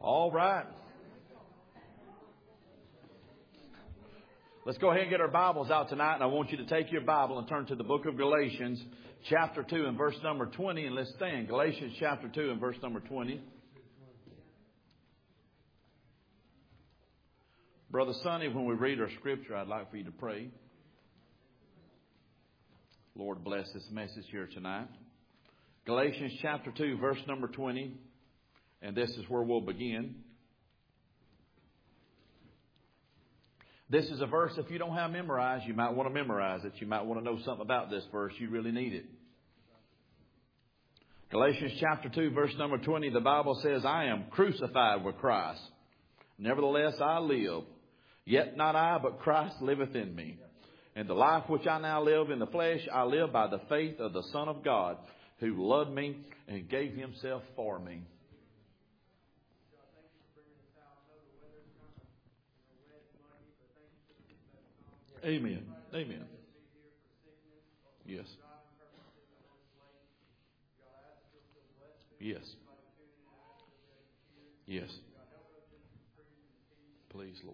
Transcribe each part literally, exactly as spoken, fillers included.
All right. Let's go ahead and get our Bibles out tonight, and I want you to take your Bible and turn to the book of Galatians, chapter two and verse number twenty, and let's stand. Galatians chapter two and verse number twenty. Brother Sonny, when we read our scripture, I'd like for you to pray. Lord, bless this message here tonight. Galatians chapter two, verse number twenty. And this is where we'll begin. This is a verse, if you don't have memorized, you might want to memorize it. You might want to know something about this verse. You really need it. Galatians chapter two, verse number twenty, the Bible says, I am crucified with Christ. Nevertheless, I live. Yet not I, but Christ liveth in me. And the life which I now live in the flesh, I live by the faith of the Son of God, who loved me and gave himself for me. Amen. Amen. Yes. Yes. Yes. Please, Lord.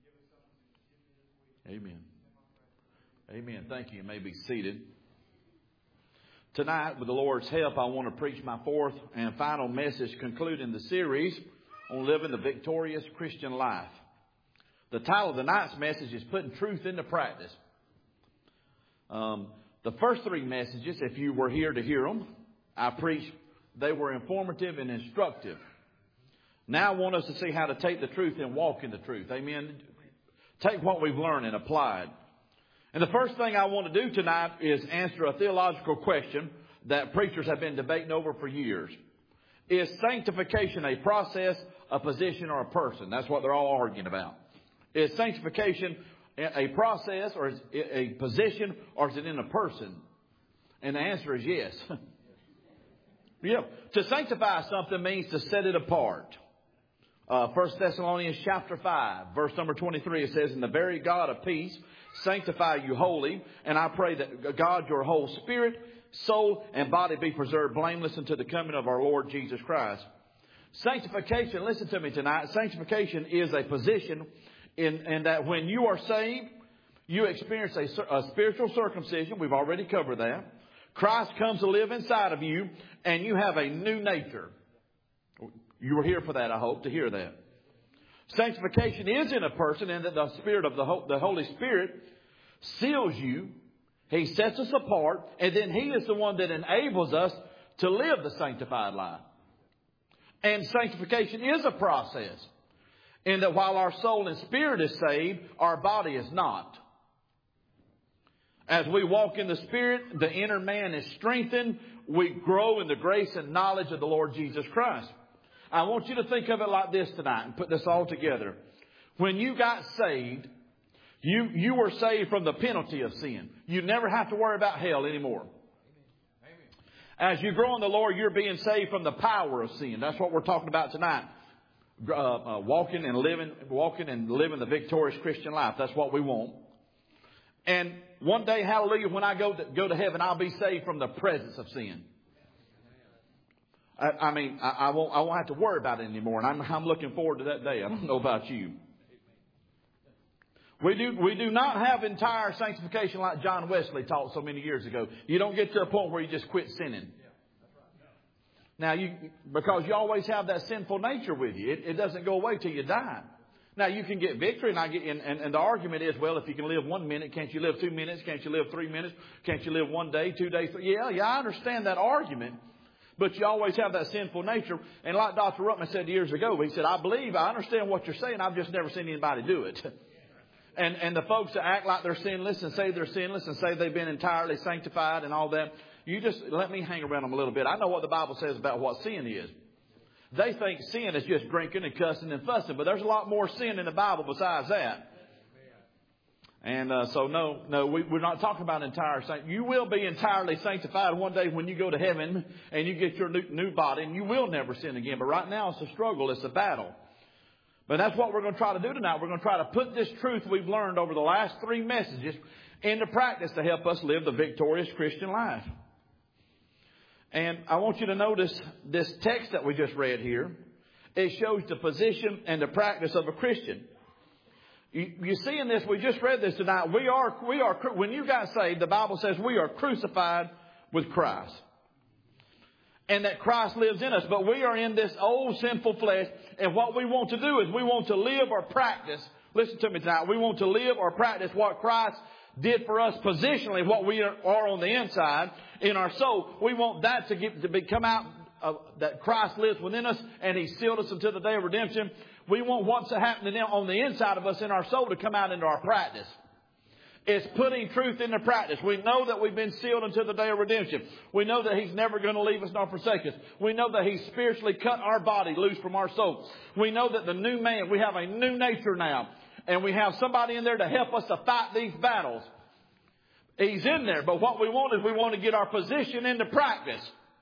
Amen. Amen. Thank you. You may be seated. Tonight, with the Lord's help, I want to preach my fourth and final message concluding the series on living the victorious Christian life. The title of tonight's message is Putting Truth into Practice. Um, the first three messages, if you were here to hear them, I preached, they were informative and instructive. Now I want us to see how to take the truth and walk in the truth. Amen. Take what we've learned and apply it. And the first thing I want to do tonight is answer a theological question that preachers have been debating over for years. Is sanctification a process, a position, or a person? That's what they're all arguing about. Is sanctification a process, or is it a position, or is it in a person? And the answer is yes. Yeah. To sanctify something means to set it apart. Uh, First Thessalonians chapter five, verse number twenty-three, it says, And the very God of peace sanctify you wholly, and I pray that God, your whole spirit, soul, and body be preserved blameless unto the coming of our Lord Jesus Christ. Sanctification, listen to me tonight, sanctification is a position in, in that when you are saved, you experience a, a spiritual circumcision. We've already covered that. Christ comes to live inside of you, and you have a new nature. You were here for that, I hope, to hear that. Sanctification is in a person, and that the Spirit of the, the Holy Spirit seals you. He sets us apart, and then He is the one that enables us to live the sanctified life. And sanctification is a process, in that while our soul and spirit is saved, our body is not. As we walk in the Spirit, the inner man is strengthened. We grow in the grace and knowledge of the Lord Jesus Christ. I want you to think of it like this tonight and put this all together. When you got saved, you, you were saved from the penalty of sin. You never have to worry about hell anymore. As you grow in the Lord, you're being saved from the power of sin. That's what we're talking about tonight. Uh, uh, walking and living, walking and living the victorious Christian life. That's what we want. And one day, hallelujah, when I go to, go to heaven, I'll be saved from the presence of sin. I, I mean, I, I won't, I won't have to worry about it anymore. And I'm, I'm looking forward to that day. I don't know about you. We do, we do not have entire sanctification like John Wesley taught so many years ago. You don't get to a point where you just quit sinning. Now, you, because you always have that sinful nature with you. It, it doesn't go away till you die. Now, you can get victory, and, I get, and, and, and the argument is, well, if you can live one minute, can't you live two minutes? Can't you live three minutes? Can't you live one day, two days? Three? Yeah, yeah, I understand that argument. But you always have that sinful nature. And like Doctor Ruttman said years ago, he said, I believe, I understand what you're saying. I've just never seen anybody do it. And, and the folks that act like they're sinless and say they're sinless and say they've been entirely sanctified and all that, you just let me hang around them a little bit. I know what the Bible says about what sin is. They think sin is just drinking and cussing and fussing, but there's a lot more sin in the Bible besides that. And uh, so, no, no, we, we're not talking about entire sanctification. You will be entirely sanctified one day when you go to heaven and you get your new, new body, and you will never sin again. But right now it's a struggle. It's a battle. But that's what we're going to try to do tonight. We're going to try to put this truth we've learned over the last three messages into practice to help us live the victorious Christian life. And I want you to notice this text that we just read here It shows the position and the practice of a Christian. You, you see in this, we just read this tonight. We are, we are, when you got saved, the Bible says we are crucified with Christ. And that Christ lives in us. But we are in this old sinful flesh. And what we want to do is we want to live or practice. Listen to me tonight. We want to live or practice what Christ did for us positionally, what we are on the inside in our soul. We want that to get to be, come out, uh, that Christ lives within us and He sealed us until the day of redemption. We want what's happening on the inside of us in our soul to come out into our practice. It's putting truth into practice. We know that we've been sealed until the day of redemption. We know that He's never going to leave us nor forsake us. We know that He's spiritually cut our body loose from our soul. We know that the new man, we have a new nature now. And we have somebody in there to help us to fight these battles. He's in there. But what we want is we want to get our position into practice.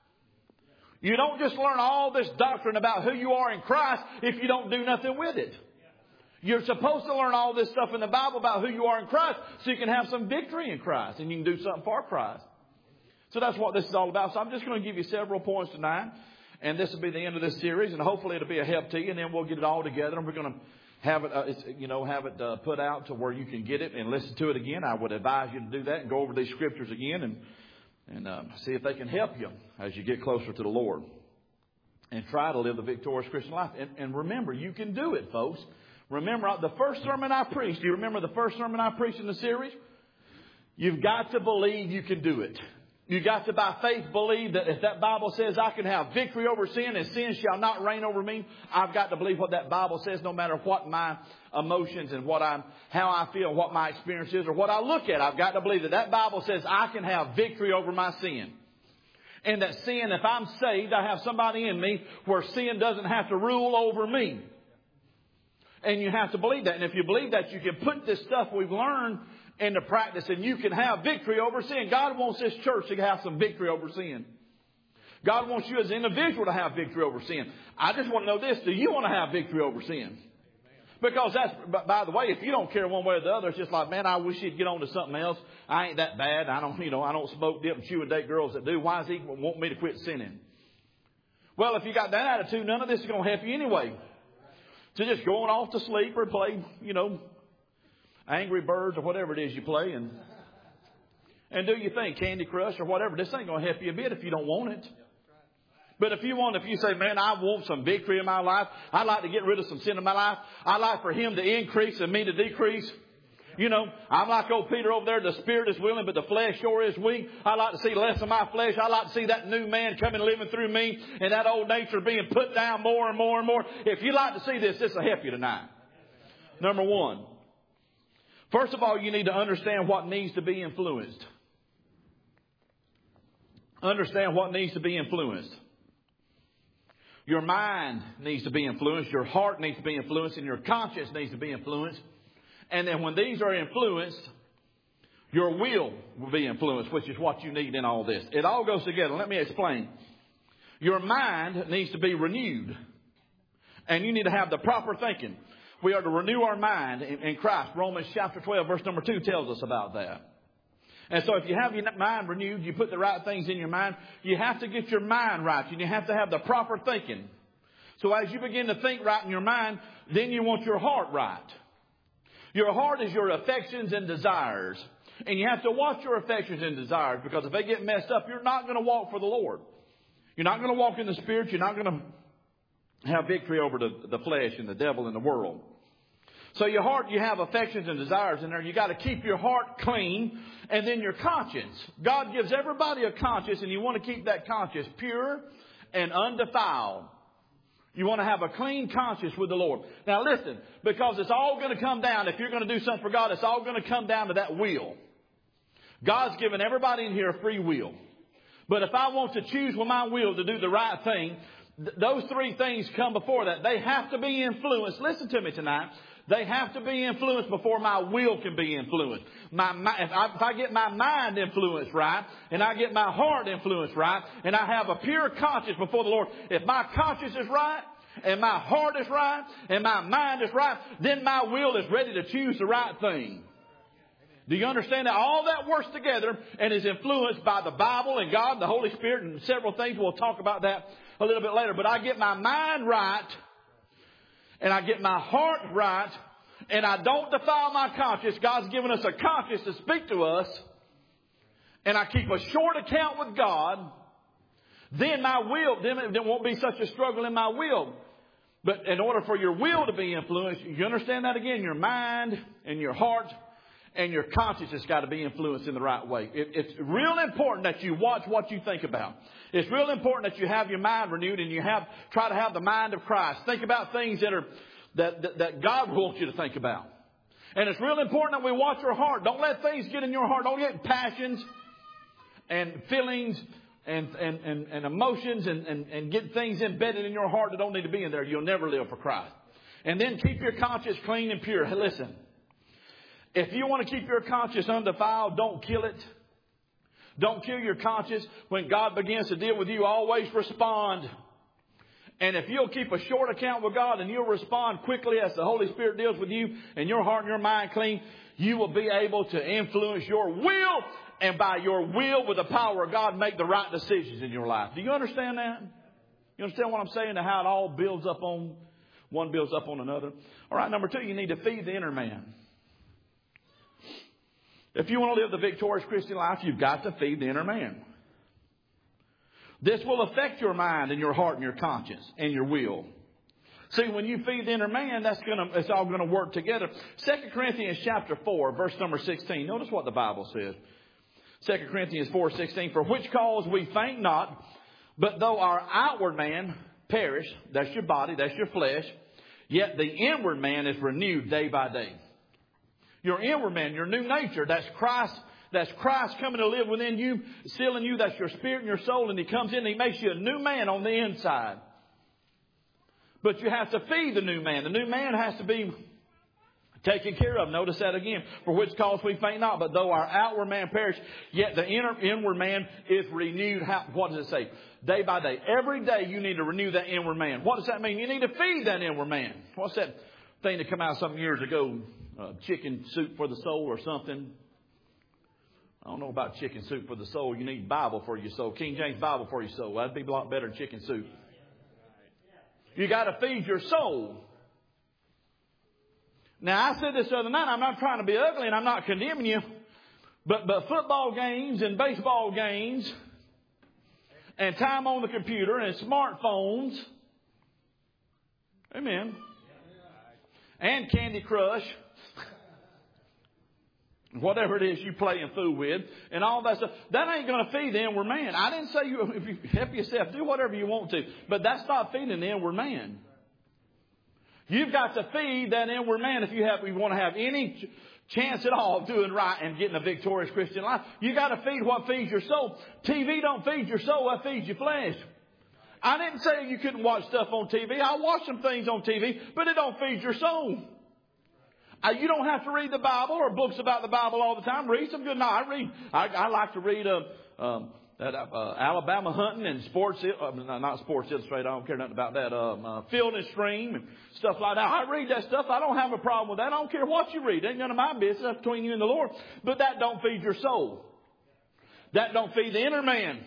You don't just learn all this doctrine about who you are in Christ if you don't do nothing with it. You're supposed to learn all this stuff in the Bible about who you are in Christ so you can have some victory in Christ and you can do something for Christ. So that's what this is all about. So I'm just going to give you several points tonight. And this will be the end of this series. And hopefully it'll be a help to you. And then we'll get it all together. And we're going to have it, uh, it's, you know, have it uh, put out to where you can get it and listen to it again. I would advise you to do that and go over these scriptures again and, and uh, see if they can help you as you get closer to the Lord. And try to live the victorious Christian life. And, and remember, you can do it, folks. Remember, the first sermon I preached, do you remember the first sermon I preached in the series? You've got to believe you can do it. You've got to, by faith, believe that if that Bible says I can have victory over sin and sin shall not reign over me, I've got to believe what that Bible says no matter what my emotions and what I'm, how I feel, what my experience is or what I look at. I've got to believe that that Bible says I can have victory over my sin. And that sin, if I'm saved, I have somebody in me where sin doesn't have to rule over me. And you have to believe that. And if you believe that, you can put this stuff we've learned into practice and you can have victory over sin. God wants this church to have some victory over sin. God wants you as an individual to have victory over sin. I just want to know this. Do you want to have victory over sin? Because that's, by the way, if you don't care one way or the other, it's just like, man, I wish he'd get on to something else. I ain't that bad. I don't, you know, I don't smoke, dip, and chew and date girls that do. Why does he want me to quit sinning? Well, if you got that attitude, none of this is going to help you anyway. So just going off to sleep or play, you know, Angry Birds or whatever it is you play. And and do your thing, Candy Crush or whatever. This ain't going to help you a bit if you don't want it. But if you want, if you say, man, I want some victory in my life. I'd like to get rid of some sin in my life. I'd like for Him to increase and me to decrease. You know, I'm like old Peter over there. The spirit is willing, but the flesh sure is weak. I like to see less of my flesh. I like to see that new man coming living through me and that old nature being put down more and more and more. If you like to see this, this will help you tonight. Number one. First of all, you need to understand what needs to be influenced. Understand what needs to be influenced. Your mind needs to be influenced. Your heart needs to be influenced. And your conscience needs to be influenced. And then when these are influenced, your will will be influenced, which is what you need in all this. It all goes together. Let me explain. Your mind needs to be renewed. And you need to have the proper thinking. We are to renew our mind in Christ. Romans chapter twelve, verse number two tells us about that. And so if you have your mind renewed, you put the right things in your mind, you have to get your mind right. And you have to have the proper thinking. So as you begin to think right in your mind, then you want your heart right. Your heart is your affections and desires. And you have to watch your affections and desires, because if they get messed up, you're not going to walk for the Lord. You're not going to walk in the Spirit. You're not going to have victory over the, the flesh and the devil and the world. So your heart, you have affections and desires in there. You got to keep your heart clean. And then your conscience. God gives everybody a conscience, and you want to keep that conscience pure and undefiled. You want to have a clean conscience with the Lord. Now listen, because it's all going to come down, if you're going to do something for God, it's all going to come down to that will. God's given everybody in here a free will. But if I want to choose with my will to do the right thing, th- those three things come before that. They have to be influenced. Listen to me tonight. They have to be influenced before my will can be influenced. My, my, if, I, if I get my mind influenced right, and I get my heart influenced right, and I have a pure conscience before the Lord, if my conscience is right, and my heart is right, and my mind is right, then my will is ready to choose the right thing. Do you understand that? All that works together and is influenced by the Bible and God and the Holy Spirit and several things. We'll talk about that a little bit later. But I get my mind right, and I get my heart right, and I don't defile my conscience. God's given us a conscience to speak to us, and I keep a short account with God, then my will, then there won't be such a struggle in my will. But in order for your will to be influenced, you understand that again? Your mind and your heart and your conscience has got to be influenced in the right way. It, it's real important that you watch what you think about. It's real important that you have your mind renewed and you have try to have the mind of Christ. Think about things that are that, that, that God wants you to think about. And it's real important that we watch our heart. Don't let things get in your heart. Don't get passions and feelings and, and, and, and emotions and, and, and get things embedded in your heart that don't need to be in there. You'll never live for Christ. And then keep your conscience clean and pure. Hey, listen, if you want to keep your conscience undefiled, don't kill it. Don't kill your conscience. When God begins to deal with you, always respond. And if you'll keep a short account with God and you'll respond quickly as the Holy Spirit deals with you and your heart and your mind clean, you will be able to influence your will. And by your will, with the power of God, make the right decisions in your life. Do you understand that? You understand what I'm saying? And how it all builds up on, one builds up on another. All right, number two, you need to feed the inner man. If you want to live the victorious Christian life, you've got to feed the inner man. This will affect your mind and your heart and your conscience and your will. See, when you feed the inner man, that's gonna, it's all going to work together. Second Corinthians chapter four, verse number sixteen. Notice what the Bible says. Second Corinthians four sixteen. For which cause we faint not, but though our outward man perish, that's your body, that's your flesh, yet the inward man is renewed day by day. Your inward man, your new nature, that's Christ, that's Christ coming to live within you, sealing you, that's your spirit and your soul, and He comes in and He makes you a new man on the inside. But you have to feed the new man. The new man has to be taken care of. Notice that again. For which cause we faint not, but though our outward man perish, yet the inner, inward man is renewed. How, what does it say? Day by day. Every day you need to renew that inward man. What does that mean? You need to feed that inward man. What's that thing that came out some years ago? Uh, chicken soup for the soul or something. I don't know about chicken soup for the soul. You need Bible for your soul. King James Bible for your soul. That'd be a lot better than chicken soup. You got to feed your soul. Now, I said this the other night. I'm not trying to be ugly and I'm not condemning you. But, but football games and baseball games and time on the computer and smartphones. Amen. And Candy Crush. Whatever it is you play and fool with and all that stuff, that ain't going to feed the inward man. I didn't say you, if you help yourself, do whatever you want to, but that's not feeding the inward man. You've got to feed that inward man if you have, you want to have any chance at all of doing right and getting a victorious Christian life. You got to feed what feeds your soul. T V don't feed your soul, it feeds your flesh. I didn't say you couldn't watch stuff on T V. I watch some things on T V, but it don't feed your soul. Uh, you don't have to read the Bible or books about the Bible all the time. Read some good. No, I read. I, I like to read uh, um, that uh, Alabama Hunting and Sports. Uh, not Sports Illustrated. I don't care nothing about that. Um, uh, Field and Stream and stuff like that. I read that stuff. I don't have a problem with that. I don't care what you read. It ain't none of my business. That's between you and the Lord. But that don't feed your soul. That don't feed the inner man.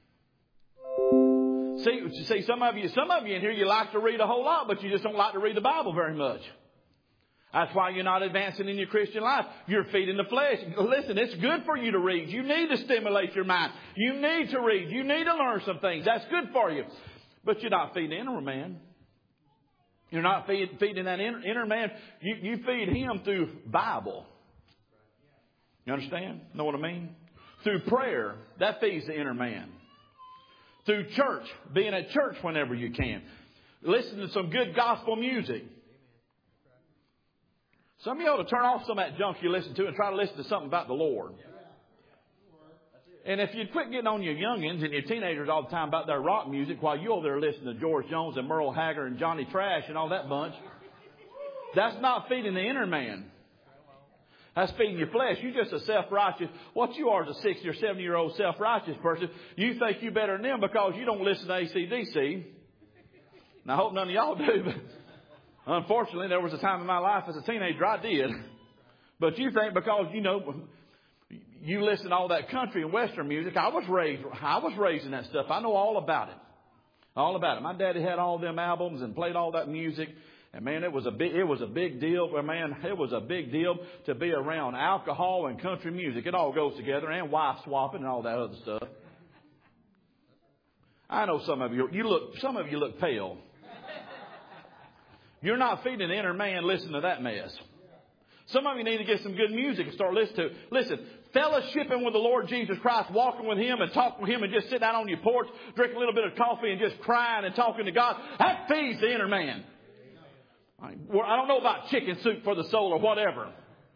See, see, some of you, some of you in here, you like to read a whole lot, but you just don't like to read the Bible very much. That's why you're not advancing in your Christian life. You're feeding the flesh. Listen, it's good for you to read. You need to stimulate your mind. You need to read. You need to learn some things. That's good for you. But you're not feeding the inner man. You're not feed, feeding that inner, inner man. You, you feed him through Bible. You understand? Know what I mean? Through prayer. That feeds the inner man. Through church. Being at church whenever you can. Listen to some good gospel music. Some of you ought to turn off some of that junk you listen to and try to listen to something about the Lord. And if you'd quit getting on your youngins and your teenagers all the time about their rock music while you're over there listening to George Jones and Merle Haggard and Johnny Trash and all that bunch, that's not feeding the inner man. That's feeding your flesh. You're just a self-righteous. What you are is a sixty or seventy year old self-righteous person. You think you're better than them because you don't listen to A C D C. Now, I hope none of y'all do, but unfortunately, there was a time in my life as a teenager I did. But you think because, you know, you listen to all that country and Western music. I was raised, I was raised in that stuff. I know all about it. All about it. My daddy had all them albums and played all that music. And man, it was a big, it was a big deal. Man, it was a big deal to be around alcohol and country music. It all goes together, and wife swapping and all that other stuff. I know some of you, you look, some of you look pale. You're not feeding the inner man listening to that mess. Some of you need to get some good music and start listening to it. Listen, fellowshipping with the Lord Jesus Christ, walking with Him and talking with Him and just sit down on your porch, drink a little bit of coffee and just crying and talking to God, that feeds the inner man. I don't know about chicken soup for the soul or whatever.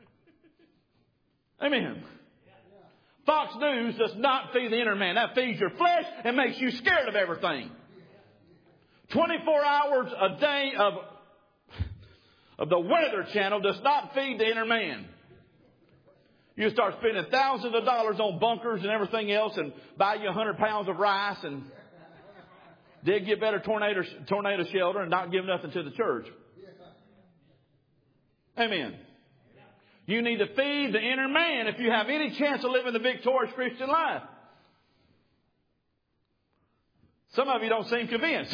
Amen. Fox News does not feed the inner man. That feeds your flesh and makes you scared of everything. twenty-four hours a day of, of the Weather Channel does not feed the inner man. You start spending thousands of dollars on bunkers and everything else and buy you a hundred pounds of rice and dig you a better tornado, tornado shelter and not give nothing to the church. Amen. You need to feed the inner man if you have any chance of living the victorious Christian life. Some of you don't seem convinced.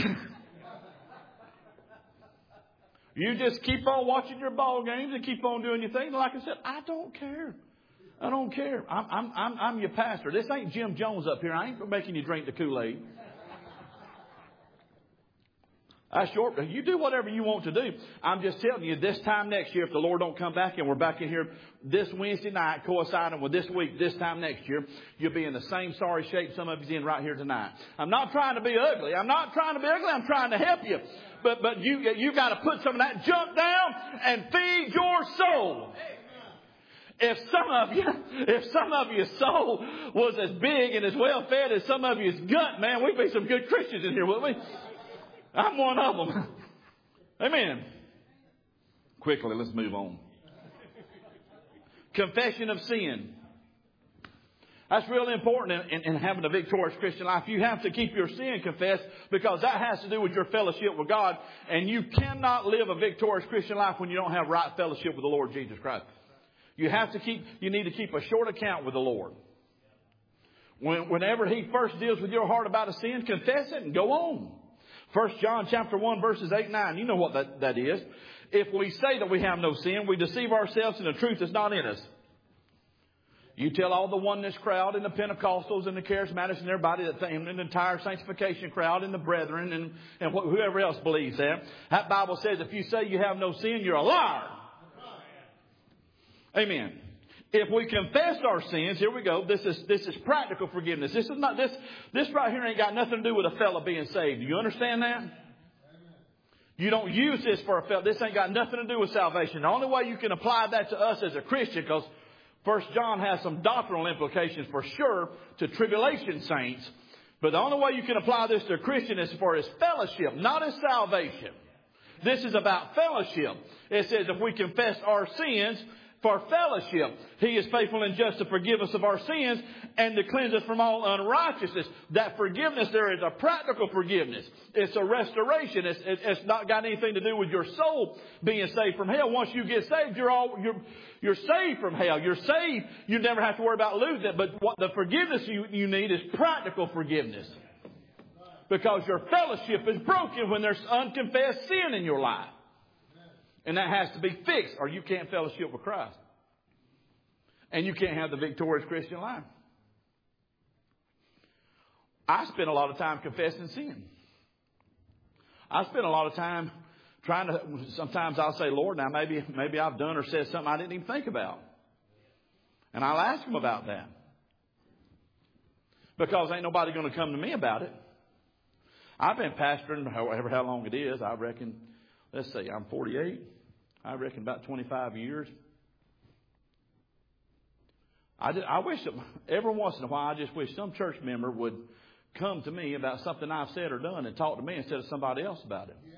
You just keep on watching your ball games and keep on doing your thing. Like I said, I don't care. I don't care. I'm, I'm, I'm, I'm your pastor. This ain't Jim Jones up here. I ain't making you drink the Kool-Aid. I short. You do whatever you want to do. I'm just telling you, this time next year, if the Lord don't come back and we're back in here this Wednesday night, coinciding with this week, this time next year, you'll be in the same sorry shape some of you's in right here tonight. I'm not trying to be ugly. I'm not trying to be ugly. I'm trying to help you. But but you you got to put some of that junk down and feed your soul. If some of you, if some of your soul was as big and as well fed as some of you's gut, man, we'd be some good Christians in here, wouldn't we? I'm one of them. Amen. Quickly, let's move on. Confession of sin. That's really important in, in, in having a victorious Christian life. You have to keep your sin confessed because that has to do with your fellowship with God. And you cannot live a victorious Christian life when you don't have right fellowship with the Lord Jesus Christ. You have to keep, you need to keep a short account with the Lord. When, whenever He first deals with your heart about a sin, confess it and go on. First John chapter one verses eight and nine. You know what that, that is. If we say that we have no sin, we deceive ourselves and the truth is not in us. You tell all the oneness crowd and the Pentecostals and the charismatics and everybody that and the entire sanctification crowd and the brethren and, and wh- whoever else believes that. That Bible says if you say you have no sin, you're a liar. Amen. If we confess our sins, here we go. This is this is practical forgiveness. This is not this this right here ain't got nothing to do with a fella being saved. Do you understand that? You don't use this for a fella. This ain't got nothing to do with salvation. The only way you can apply that to us as a Christian, because First John has some doctrinal implications for sure to tribulation saints. But the only way you can apply this to a Christian is for his fellowship, not his salvation. This is about fellowship. It says if we confess our sins for fellowship, He is faithful and just to forgive us of our sins and to cleanse us from all unrighteousness. That forgiveness there is a practical forgiveness. It's a restoration. It's, it's not got anything to do with your soul being saved from hell. Once you get saved, you're all you're you're saved from hell. You're saved. You never have to worry about losing it. But what the forgiveness you, you need is practical forgiveness. Because your fellowship is broken when there's unconfessed sin in your life. And that has to be fixed or you can't fellowship with Christ. And you can't have the victorious Christian life. I spend a lot of time confessing sin. I spend a lot of time trying to, sometimes I'll say, Lord, now maybe, maybe I've done or said something I didn't even think about. And I'll ask Him about that. Because ain't nobody going to come to me about it. I've been pastoring however how long it is. I reckon, let's see, I'm forty-eight. I reckon about twenty-five years. I, just, I wish that every once in a while, I just wish some church member would come to me about something I've said or done and talk to me instead of somebody else about it.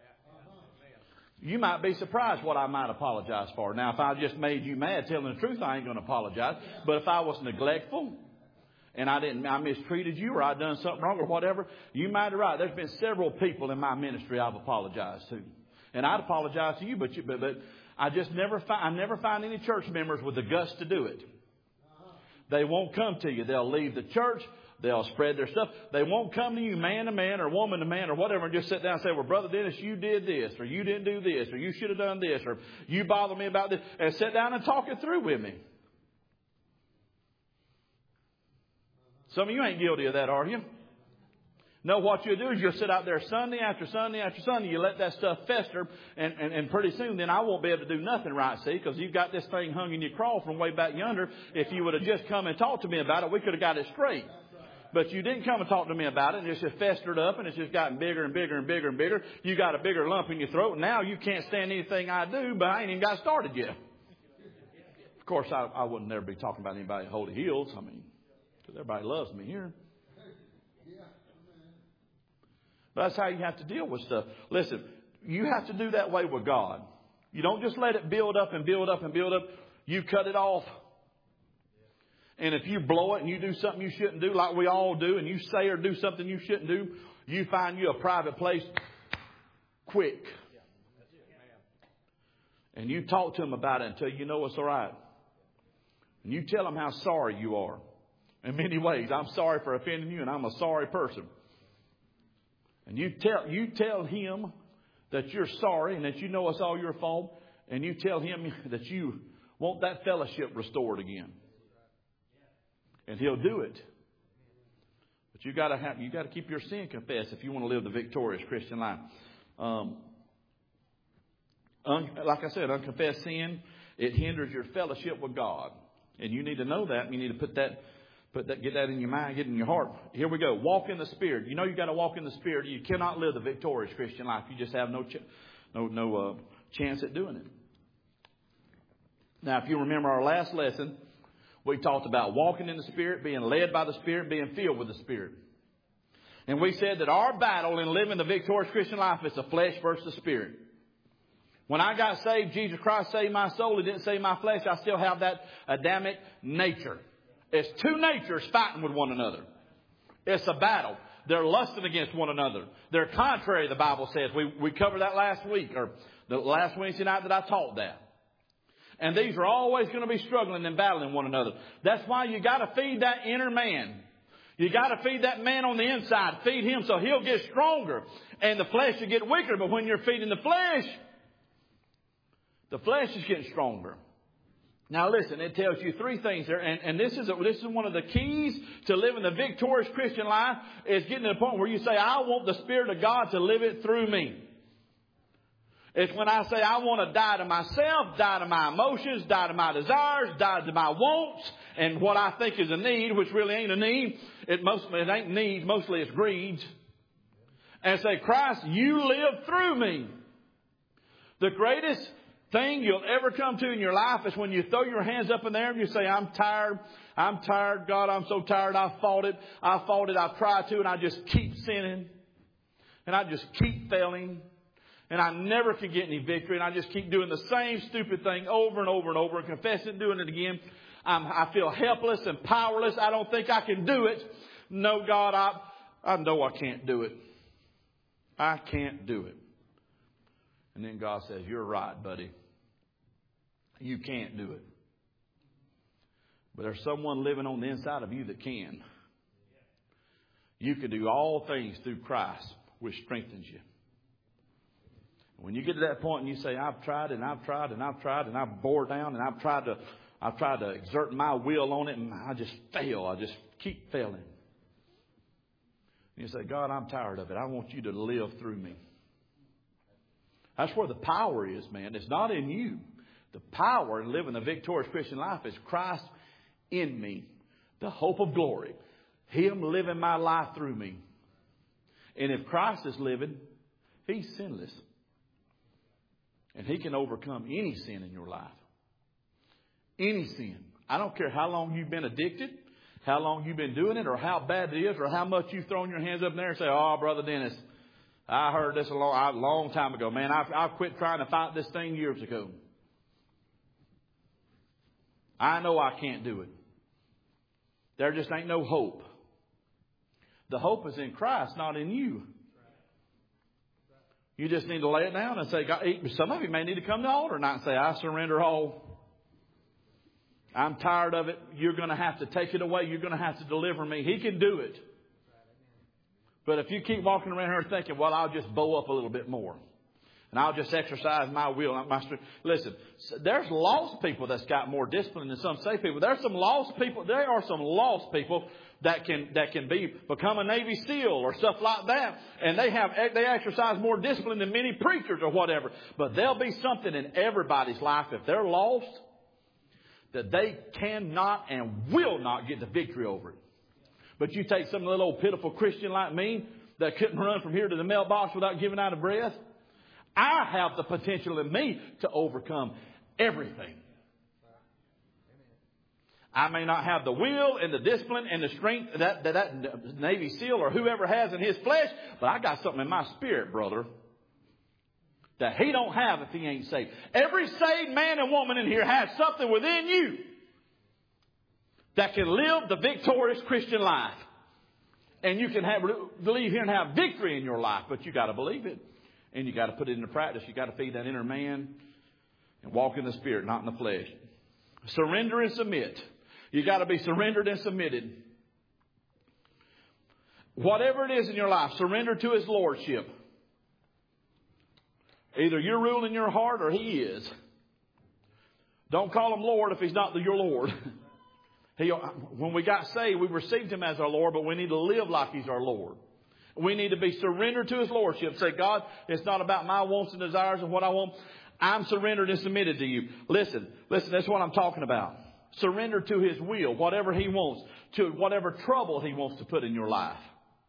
You might be surprised what I might apologize for. Now, if I just made you mad telling the truth, I ain't going to apologize. But if I was neglectful and I didn't, I mistreated you or I done something wrong or whatever, you might be right. There's been several people in my ministry I've apologized to. And I'd apologize to you, but, you, but, but I just never find, I never find any church members with the guts to do it. They won't come to you. They'll leave the church They'll spread their stuff. They won't come to you man to man or woman to man or whatever and just sit down and say, well, Brother Dennis, you did this, or you didn't do this, or you should have done this, or you bother me about this, and sit down and talk it through with me. Some of you ain't guilty of that, are you? No, what you'll do is you'll sit out there Sunday after Sunday after Sunday. You let that stuff fester, and, and, and pretty soon then I won't be able to do nothing right, see, because you've got this thing hung in your craw from way back yonder. If you would have just come and talked to me about it, we could have got it straight. But you didn't come and talk to me about it, and it's just festered up, and it's just gotten bigger and bigger and bigger and bigger. You got a bigger lump in your throat, and now you can't stand anything I do, but I ain't even got started yet. Of course, I, I wouldn't never be talking about anybody at Holy Hills. I mean, because everybody loves me here. But that's how you have to deal with stuff. Listen, you have to do that way with God. You don't just let it build up and build up and build up. You cut it off. And if you blow it and you do something you shouldn't do, like we all do, and you say or do something you shouldn't do, you find you a private place quick. And you talk to them about it until you know it's all right. And you tell them how sorry you are. In many ways, I'm sorry for offending you, and I'm a sorry person. And you tell you tell him that you're sorry and that you know it's all your fault. And you tell him that you want that fellowship restored again. And he'll do it. But you got to have you got to keep your sin confessed if you want to live the victorious Christian life. Um, un, like I said, unconfessed sin, it hinders your fellowship with God. And you need to know that. You need to put that. Put that, get that in your mind, get it in your heart. Here we go. Walk in the Spirit. You know you got to walk in the Spirit. You cannot live the victorious Christian life. You just have no ch- no no uh, chance at doing it. Now, if you remember our last lesson, we talked about walking in the Spirit, being led by the Spirit, being filled with the Spirit. And we said that our battle in living the victorious Christian life is the flesh versus the Spirit. When I got saved, Jesus Christ saved my soul. He didn't save my flesh. I still have that Adamic nature. It's two natures fighting with one another. It's a battle. They're lusting against one another. They're contrary, the Bible says. We we covered that last week, or the last Wednesday night that I taught that. And these are always going to be struggling and battling one another. That's why you got to feed that inner man. You got to feed that man on the inside. Feed him so he'll get stronger. And the flesh will get weaker. But when you're feeding the flesh, the flesh is getting stronger. Now listen, it tells you three things there, and, and this is a, this is one of the keys to living the victorious Christian life, is getting to the point where you say, I want the Spirit of God to live it through me. It's when I say I want to die to myself, die to my emotions, die to my desires, die to my wants, and what I think is a need, which really ain't a need. It mostly it ain't needs, mostly it's greeds. And say, Christ, you live through me. The greatest thing you'll ever come to in your life is when you throw your hands up in the air and you say, I'm tired. I'm tired. God, I'm so tired. I fought it. I fought it. I've tried to, and I just keep sinning. And I just keep failing. And I never can get any victory. And I just keep doing the same stupid thing over and over and over and confessing and doing it again. I'm, I feel helpless and powerless. I don't think I can do it. No, God, I, I know I can't do it. I can't do it. And then God says, you're right, buddy. You can't do it. But there's someone living on the inside of you that can. You can do all things through Christ, which strengthens you. When you get to that point and you say, I've tried and I've tried and I've tried and I've bore down and I've tried to, I've tried to exert my will on it and I just fail. I just keep failing. And you say, God, I'm tired of it. I want you to live through me. That's where the power is, man. It's not in you. The power in living the victorious Christian life is Christ in me, the hope of glory. Him living my life through me. And if Christ is living, He's sinless. And He can overcome any sin in your life. Any sin. I don't care how long you've been addicted, how long you've been doing it, or how bad it is, or how much you've thrown your hands up in there and say, oh, Brother Dennis, I heard this a long, a long time ago. Man, I've, I've quit trying to fight this thing years ago. I know I can't do it. There just ain't no hope. The hope is in Christ, not in you. You just need to lay it down and say, God, some of you may need to come to the altar tonight and say, I surrender all. I'm tired of it. You're going to have to take it away. You're going to have to deliver me. He can do it. But if you keep walking around here thinking, well, I'll just bow up a little bit more. And I'll just exercise my will, not my strength. Listen, there's lost people that's got more discipline than some saved people. There's some lost people. There are some lost people that can that can be become a Navy SEAL or stuff like that, and they have they exercise more discipline than many preachers or whatever. But there'll be something in everybody's life if they're lost that they cannot and will not get the victory over it. But you take some little old pitiful Christian like me that couldn't run from here to the mailbox without giving out a breath. I have the potential in me to overcome everything. I may not have the will and the discipline and the strength that, that that Navy SEAL or whoever has in his flesh, but I got something in my spirit, brother, that he don't have if he ain't saved. Every saved man and woman in here has something within you that can live the victorious Christian life. And you can have, leave here and have victory in your life, but you got to believe it. And you got to put it into practice. You got to feed that inner man and walk in the Spirit, not in the flesh. Surrender and submit. You got to be surrendered and submitted. Whatever it is in your life, surrender to His Lordship. Either you're ruling your heart or He is. Don't call Him Lord if He's not your Lord. He, when we got saved, we received Him as our Lord, but we need to live like He's our Lord. We need to be surrendered to His Lordship. Say, God, it's not about my wants and desires and what I want. I'm surrendered and submitted to you. Listen, listen, that's what I'm talking about. Surrender to His will, whatever He wants, to whatever trouble He wants to put in your life.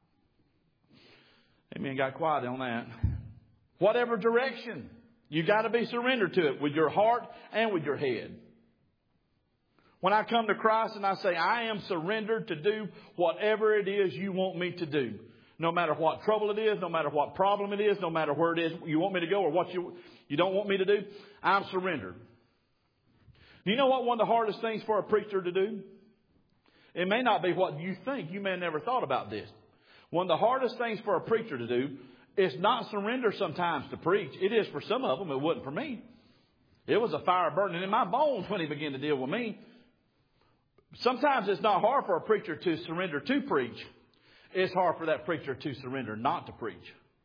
Amen. Got quiet on that. Whatever direction, you got to be surrendered to it with your heart and with your head. When I come to Christ and I say, I am surrendered to do whatever it is you want me to do. No matter what trouble it is, no matter what problem it is, no matter where it is you want me to go or what you, you don't want me to do, I'm surrendered. Do you know what one of the hardest things for a preacher to do? It may not be what you think. You may have never thought about this. One of the hardest things for a preacher to do is not surrender sometimes to preach. It is for some of them. It wasn't for me. It was a fire burning in my bones when He began to deal with me. Sometimes it's not hard for a preacher to surrender to preach. It's hard for that preacher to surrender not to preach.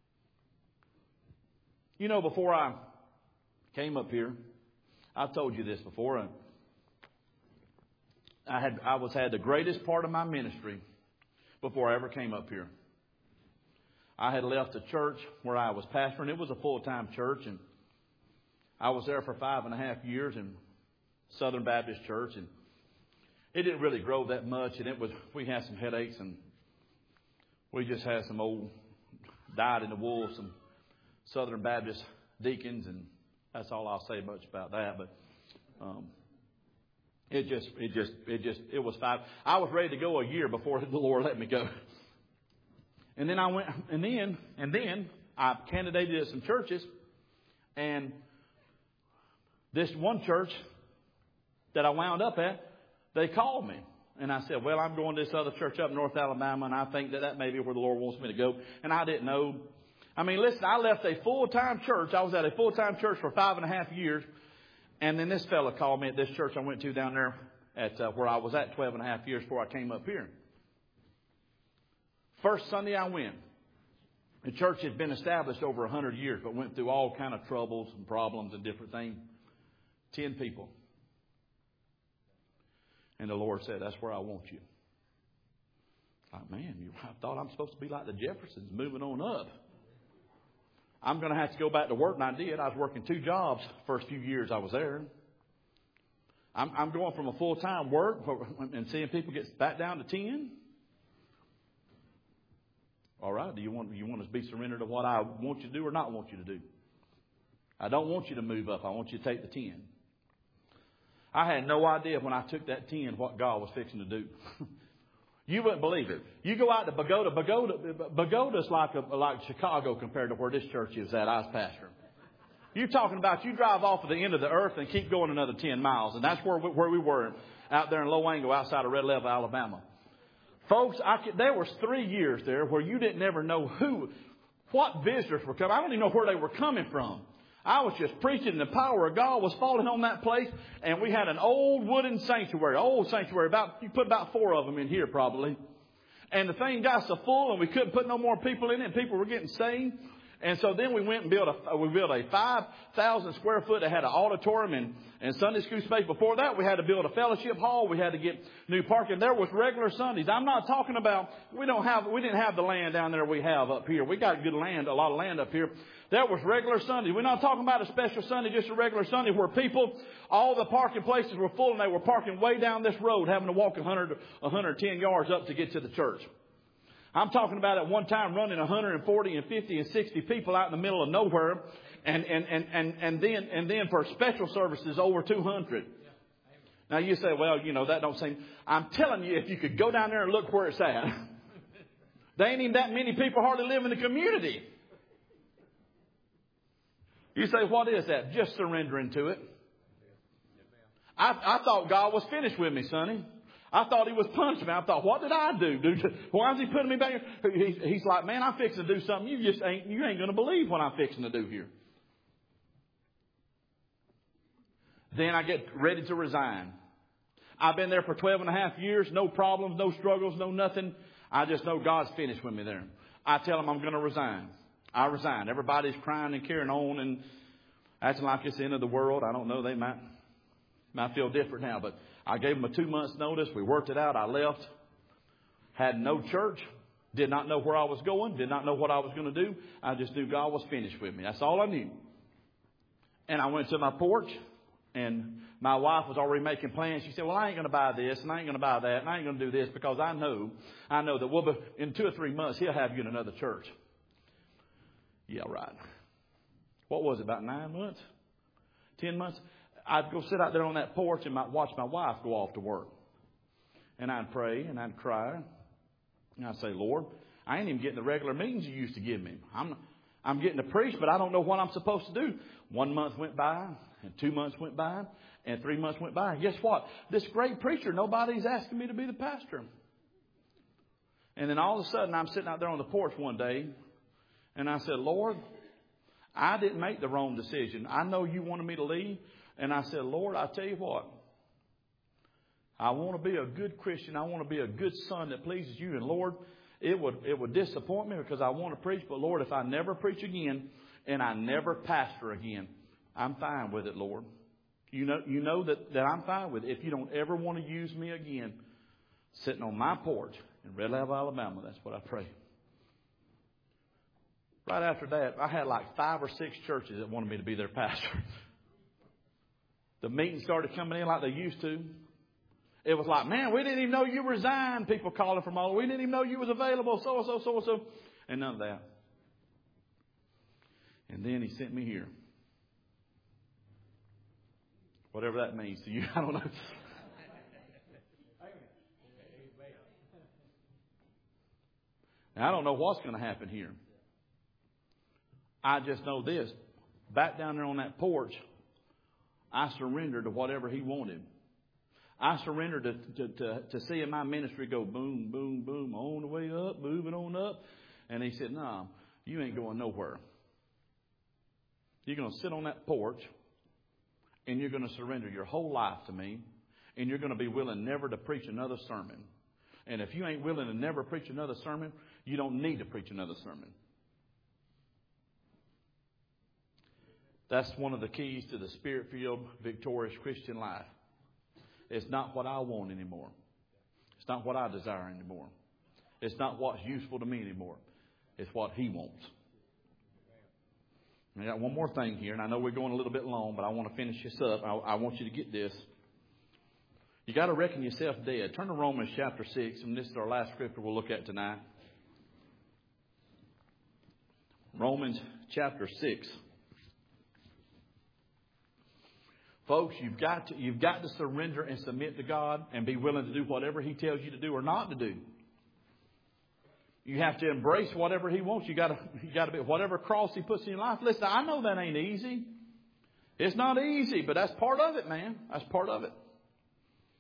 You know, before I came up here, I've told you this before. I had I was had the greatest part of my ministry before I ever came up here. I had left the church where I was pastoring. It was a full-time church, and I was there for five and a half years in Southern Baptist Church, and it didn't really grow that much, and it was we had some headaches, and we just had some old dyed in the wool, some Southern Baptist deacons, and that's all I'll say much about that. But um, it just, it just, it just, it was five. I was ready to go a year before the Lord let me go. And then I went, and then, and then I candidated at some churches, and this one church that I wound up at, they called me. And I said, well, I'm going to this other church up in North Alabama, and I think that that may be where the Lord wants me to go. And I didn't know. I mean, listen, I left a full-time church. I was at a full-time church for five and a half years. And then this fella called me at this church I went to down there at uh, where I was at twelve and a half years before I came up here. First Sunday I went. The church had been established over a hundred years, but went through all kind of troubles and problems and different things. Ten people. And the Lord said, that's where I want you. Like, man, you, I thought I'm supposed to be like the Jeffersons, moving on up. I'm going to have to go back to work, and I did. I was working two jobs the first few years I was there. I'm, I'm going from a full-time work and seeing people get back down to ten. All right, do you want, you want to be surrendered to what I want you to do or not want you to do? I don't want you to move up. I want you to take the ten. I had no idea when I took that ten what God was fixing to do. You wouldn't believe it. You go out to Bogota. Bogota, Bogota's like a, like Chicago compared to where this church is at. I was pastoring. You're talking about you drive off of the end of the earth and keep going another ten miles. And that's where we, where we were out there in Low Angle outside of Red Level, Alabama. Folks, I could, there was three years there where you didn't ever know who, what visitors were coming. I don't even know where they were coming from. I was just preaching and the power of God was falling on that place. And we had an old wooden sanctuary, old sanctuary. About, you put about four of them in here probably. And the thing got so full and we couldn't put no more people in it and people were getting saved. And so then we went and built a, we built a five thousand square foot that had an auditorium and, and Sunday school space. Before that, we had to build a fellowship hall. We had to get new parking. There was regular Sundays. I'm not talking about, we don't have, we didn't have the land down there we have up here. We got good land, a lot of land up here. That was regular Sunday. We're not talking about a special Sunday, just a regular Sunday where people, all the parking places were full and they were parking way down this road, having to walk one hundred, one hundred ten yards up to get to the church. I'm talking about at one time running one hundred forty and fifty and sixty people out in the middle of nowhere. And, and, and, and, and then, and then for special services over two hundred. Now you say, well, you know, that don't seem, I'm telling you, if you could go down there and look where it's at, there ain't even that many people hardly live in the community. You say, what is that? Just surrendering to it. I, I thought God was finished with me, Sonny. I thought he was punishing me. I thought, what did I do? Why is he putting me back here? He's, he's like, man, I'm fixing to do something. You just ain't, you ain't going to believe what I'm fixing to do here. Then I get ready to resign. I've been there for twelve and a half years. No problems, no struggles, no nothing. I just know God's finished with me there. I tell him I'm going to resign. I resign. Everybody's crying and carrying on and acting like it's the end of the world. I don't know. They might, might feel different now, but I gave them a two months notice. We worked it out. I left. Had no church. Did not know where I was going. Did not know what I was going to do. I just knew God was finished with me. That's all I knew. And I went to my porch and my wife was already making plans. She said, well, I ain't going to buy this and I ain't going to buy that and I ain't going to do this because I know, I know that we'll be, in two or three months he'll have you in another church. Yeah, right. What was it, about nine months? Ten months? I'd go sit out there on that porch and watch my wife go off to work. And I'd pray and I'd cry. And I'd say, Lord, I ain't even getting the regular meetings you used to give me. I'm, I'm getting to preach, but I don't know what I'm supposed to do. One month went by and two months went by and three months went by. And guess what? This great preacher, nobody's asking me to be the pastor. And then all of a sudden I'm sitting out there on the porch one day and I said, Lord, I didn't make the wrong decision. I know you wanted me to leave. And I said, Lord, I tell you what, I want to be a good Christian. I want to be a good son that pleases you. And Lord, it would, it would disappoint me because I want to preach. But Lord, if I never preach again and I never pastor again, I'm fine with it, Lord. You know, you know that, that I'm fine with it. If you don't ever want to use me again, sitting on my porch in Red Level, Alabama, that's what I pray. Right after that, I had like five or six churches that wanted me to be their pastor. The meetings started coming in like they used to. It was like, man, we didn't even know you resigned. People calling from all over. We didn't even know you was available. So and so, so and so. And none of that. And then he sent me here. Whatever that means to you, I don't know. Now, I don't know what's going to happen here. I just know this. Back down there on that porch, I surrendered to whatever he wanted. I surrendered to, to, to, to seeing my ministry go boom, boom, boom, on the way up, moving on up. And he said, no, you ain't going nowhere. You're going to sit on that porch and you're going to surrender your whole life to me. And you're going to be willing never to preach another sermon. And if you ain't willing to never preach another sermon, you don't need to preach another sermon. That's one of the keys to the Spirit-filled, victorious Christian life. It's not what I want anymore. It's not what I desire anymore. It's not what's useful to me anymore. It's what He wants. I got one more thing here, and I know we're going a little bit long, but I want to finish this up. I, I want you to get this. You got to reckon yourself dead. Turn to Romans chapter six, and this is our last scripture we'll look at tonight. Romans chapter six. Folks, you've got to, you've got to surrender and submit to God and be willing to do whatever He tells you to do or not to do. You have to embrace whatever He wants. You got to, you got to be whatever cross He puts in your life. Listen, I know that ain't easy. It's not easy, but that's part of it, man. That's part of it.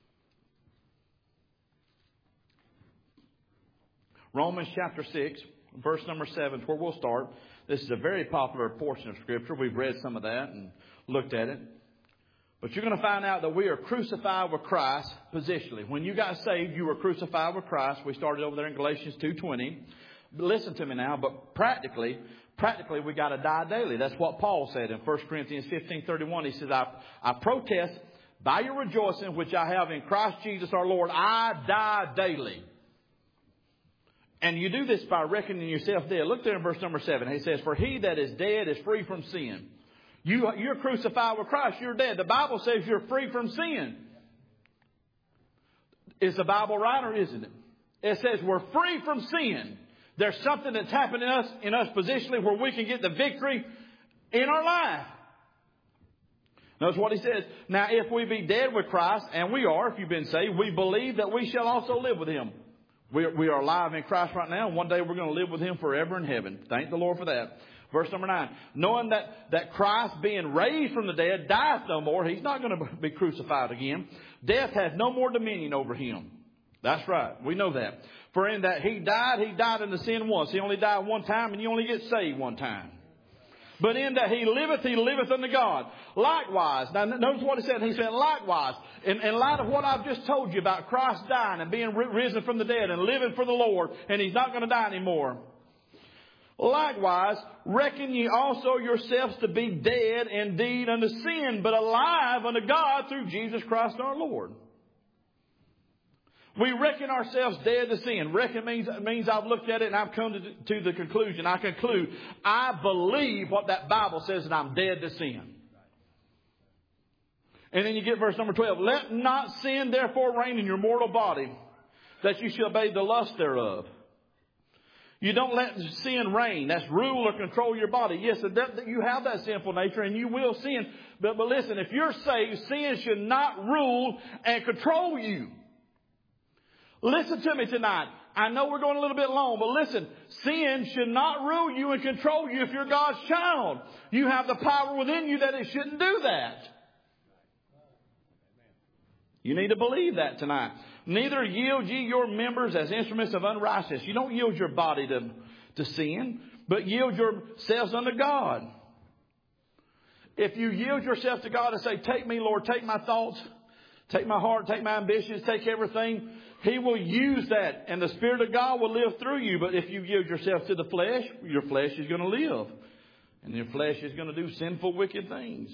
Romans chapter six. verse number seven is where we'll start. This is a very popular portion of Scripture. We've read some of that and looked at it. But you're going to find out that we are crucified with Christ positionally. When you got saved, you were crucified with Christ. We started over there in Galatians two twenty. Listen to me now, but practically, practically we got to die daily. That's what Paul said in First Corinthians fifteen thirty-one. He says, I, I protest by your rejoicing, which I have in Christ Jesus our Lord, I die daily. And you do this by reckoning yourself dead. Look there in verse number seven. He says, for he that is dead is free from sin. You, you're crucified with Christ. You're dead. The Bible says you're free from sin. Is the Bible right or isn't it? It says we're free from sin. There's something that's happened in us, in us positionally where we can get the victory in our life. Notice what he says. Now, if we be dead with Christ, and we are, if you've been saved, we believe that we shall also live with Him. We are, we are alive in Christ right now, and one day we're going to live with Him forever in heaven. Thank the Lord for that. Verse number nine. Knowing that, that Christ, being raised from the dead, dieth no more. He's not going to be crucified again. Death has no more dominion over Him. That's right. We know that. For in that He died, He died in the sin once. He only died one time, and you only get saved one time. But in that He liveth, He liveth unto God. Likewise. Now notice what He said. He said, likewise. In, in light of what I've just told you about Christ dying and being risen from the dead and living for the Lord, and He's not going to die anymore. Likewise, reckon ye also yourselves to be dead indeed unto sin, but alive unto God through Jesus Christ our Lord. We reckon ourselves dead to sin. Reckon means, means I've looked at it and I've come to, to the conclusion. I conclude, I believe what that Bible says, and I'm dead to sin. And then you get verse number twelve. Let not sin therefore reign in your mortal body, that you shall obey the lust thereof. You don't let sin reign. That's rule or control your body. Yes, that, you have that sinful nature and you will sin. But, but listen, if you're saved, sin should not rule and control you. Listen to me tonight. I know we're going a little bit long, but listen, sin should not rule you and control you if you're God's child. You have the power within you that it shouldn't do that. You need to believe that tonight. Neither yield ye your members as instruments of unrighteousness. You don't yield your body to, to sin, but yield yourselves unto God. If you yield yourself to God and say, take me, Lord, take my thoughts, take my heart, take my ambitions, take everything, He will use that, and the Spirit of God will live through you. But if you yield yourself to the flesh, your flesh is going to live. And your flesh is going to do sinful, wicked things.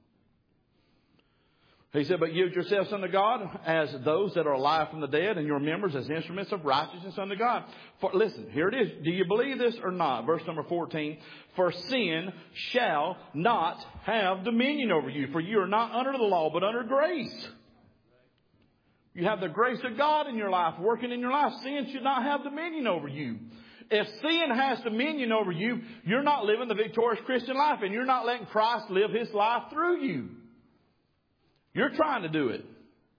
He said, but yield yourselves unto God as those that are alive from the dead, and your members as instruments of righteousness unto God. For, listen, here it is. Do you believe this or not? Verse number fourteen. For sin shall not have dominion over you, for you are not under the law, but under grace. You have the grace of God in your life, working in your life. Sin should not have dominion over you. If sin has dominion over you, you're not living the victorious Christian life, and you're not letting Christ live His life through you. You're trying to do it.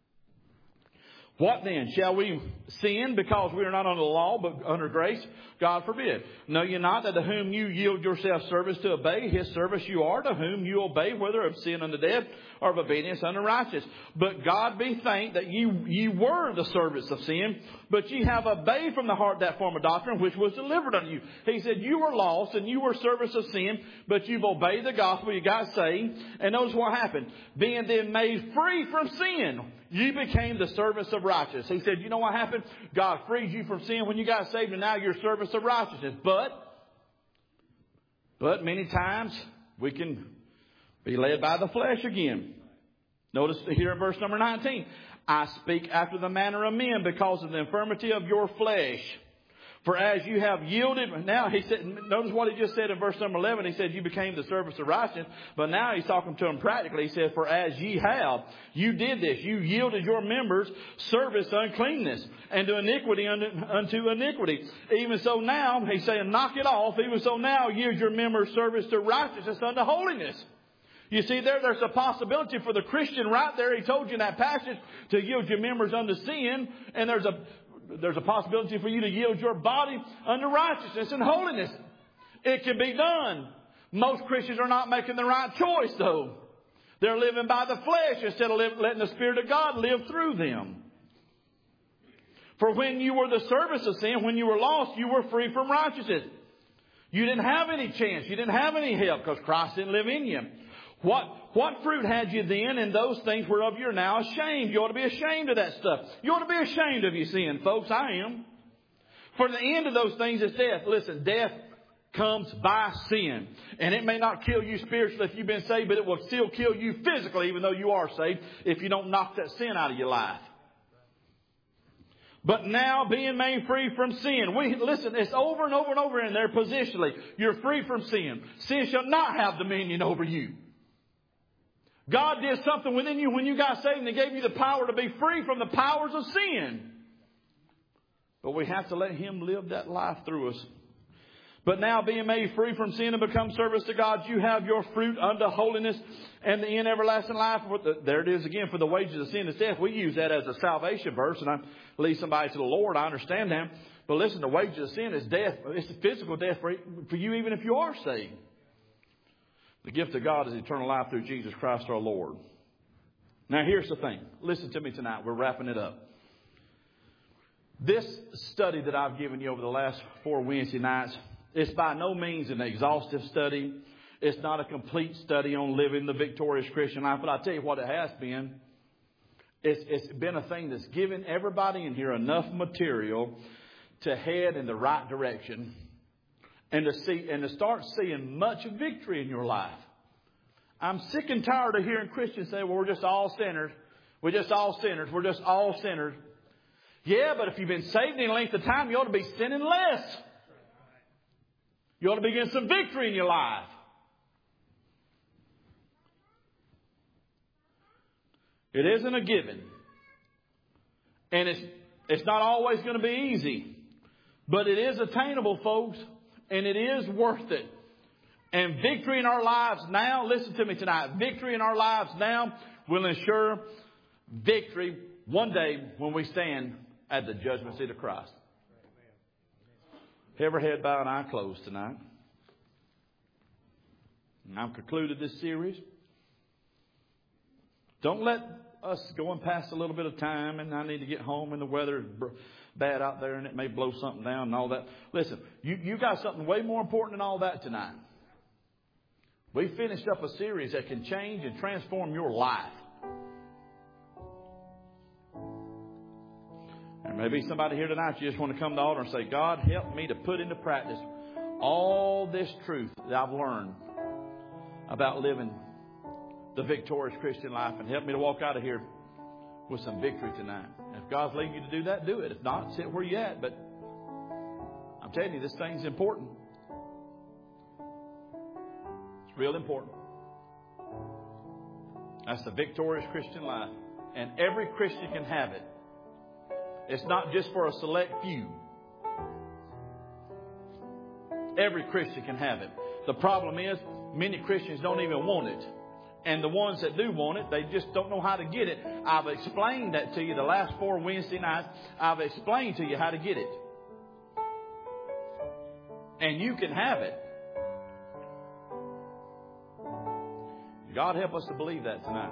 What then? Shall we sin because we are not under the law but under grace? God forbid. Know ye not that to whom you yield yourself service to obey, His service you are, to whom you obey, whether of sin unto death or of obedience unto righteousness. But God be thanked that ye, ye were the servants of sin, but ye have obeyed from the heart that form of doctrine which was delivered unto you. He said you were lost and you were servants of sin, but you've obeyed the gospel, you got saved. And notice what happened. Being then made free from sin, you became the servants of righteousness. He said, you know what happened? God freed you from sin when you got saved, and now you're servants of righteousness. But, but many times we can be led by the flesh again. Notice here in verse number nineteen. I speak after the manner of men because of the infirmity of your flesh. For as you have yielded, now he said, notice what he just said in verse number eleven. He said, you became the servants of righteousness. But now he's talking to them practically. He said, for as ye have, you did this. You yielded your members service to uncleanness and to iniquity unto, unto iniquity. Even so now, he's saying, knock it off. Even so now, yield your members service to righteousness unto holiness. You see, there, there's a possibility for the Christian right there. He told you in that passage to yield your members unto sin. And there's a There's a possibility for you to yield your body unto righteousness and holiness. It can be done. Most Christians are not making the right choice, though. They're living by the flesh instead of letting the Spirit of God live through them. For when you were the servants of sin, when you were lost, you were free from righteousness. You didn't have any chance. You didn't have any help because Christ didn't live in you. What, what fruit had you then in those things whereof you're now ashamed? You ought to be ashamed of that stuff. You ought to be ashamed of your sin, folks. I am. For the end of those things is death. Listen, death comes by sin. And it may not kill you spiritually if you've been saved, but it will still kill you physically even though you are saved if you don't knock that sin out of your life. But now being made free from sin. We, listen, it's over and over and over in there positionally. You're free from sin. Sin shall not have dominion over you. God did something within you when you got saved and He gave you the power to be free from the powers of sin. But we have to let Him live that life through us. But now being made free from sin and become servants to God, you have your fruit unto holiness and the end everlasting life. There it is again, for the wages of sin is death. We use that as a salvation verse, and I lead somebody to the Lord. I understand that. But listen, the wages of sin is death. It's a physical death for, for you even if you are saved. The gift of God is eternal life through Jesus Christ our Lord. Now here's the thing. Listen to me tonight. We're wrapping it up. This study that I've given you over the last four Wednesday nights, it's by no means an exhaustive study. It's not a complete study on living the victorious Christian life. But I'll tell you what it has been. It's, it's been a thing that's given everybody in here enough material to head in the right direction and to see and to start seeing much victory in your life. I'm sick and tired of hearing Christians say, well, we're just all sinners. We're just all sinners. We're just all sinners. Yeah, but if you've been saved any length of time, you ought to be sinning less. You ought to be getting some victory in your life. It isn't a given. And it's, it's not always going to be easy. But it is attainable, folks. And it is worth it. And victory in our lives now, listen to me tonight, victory in our lives now will ensure victory one day when we stand at the judgment seat of Christ. Every head bowed and eye closed tonight. And I've concluded this series. Don't let us going past a little bit of time and I need to get home and the weather is bad out there and it may blow something down and all that. Listen, you, you got something way more important than all that tonight. We finished up a series that can change and transform your life. And maybe somebody here tonight, you just want to come to the altar and say, God, help me to put into practice all this truth that I've learned about living the victorious Christian life and help me to walk out of here with some victory tonight. And if God's leading you to do that, do it. If not, sit where you're at. But I'm telling you, this thing's important. It's real important. That's the victorious Christian life. And every Christian can have it. It's not just for a select few. Every Christian can have it. The problem is, many Christians don't even want it. And the ones that do want it, they just don't know how to get it. I've explained that to you the last four Wednesday nights. I've explained to you how to get it. And you can have it. God help us to believe that tonight.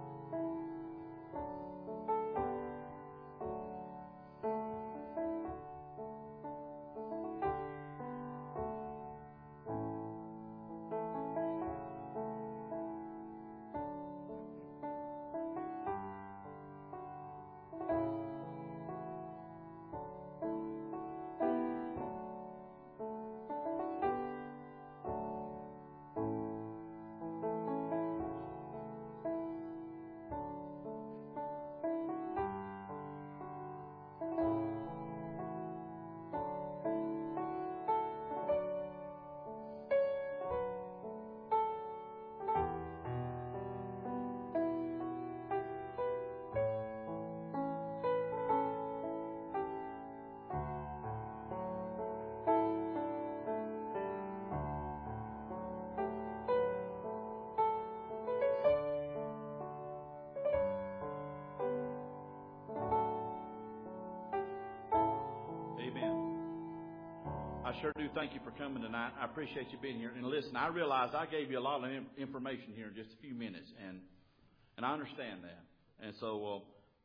I sure do thank you for coming tonight. I appreciate you being here. And listen, I realize I gave you a lot of information here in just a few minutes, and and I understand that. And so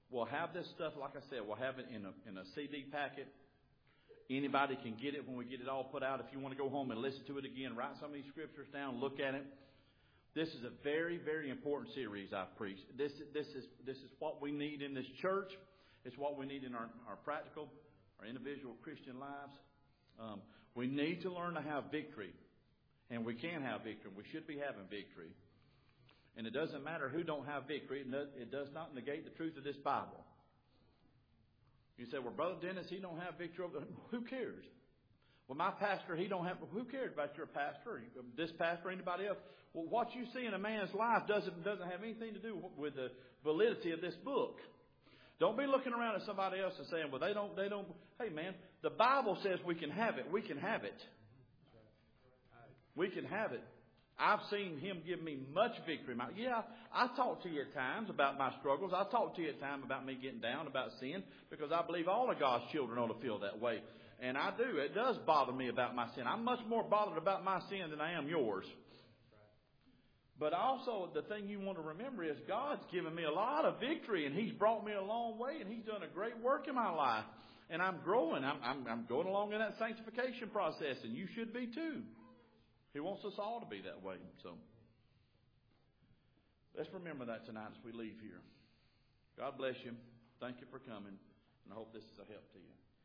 We'll have this stuff, like I said, we'll have it in a, in a C D packet. Anybody can get it when we get it all put out. If you want to go home and listen to it again, write some of these scriptures down, look at it. This is a very, very important series I've preached. This, this, is, this is what we need in this church. It's what we need in our, our practical, our individual Christian lives. Um, we need to learn to have victory. And we can have victory. We should be having victory. And it doesn't matter who don't have victory. It does not negate the truth of this Bible. You say, well, Brother Dennis, he don't have victory over. Who cares? Well, my pastor, he don't have. Who cares about your pastor, or this pastor, or anybody else? Well, what you see in a man's life doesn't doesn't have anything to do with the validity of this book. Don't be looking around at somebody else and saying, well, they don't, they don't. Hey, man, the Bible says we can have it. We can have it. We can have it. I've seen Him give me much victory. Yeah, I talk to you at times about my struggles. I talk to you at times about me getting down, about sin, because I believe all of God's children ought to feel that way. And I do. It does bother me about my sin. I'm much more bothered about my sin than I am yours. But also, the thing you want to remember is God's given me a lot of victory, and He's brought me a long way, and He's done a great work in my life. And I'm growing. I'm, I'm, I'm going along in that sanctification process, and you should be too. He wants us all to be that way. So let's remember that tonight as we leave here. God bless you. Thank you for coming, and I hope this is a help to you.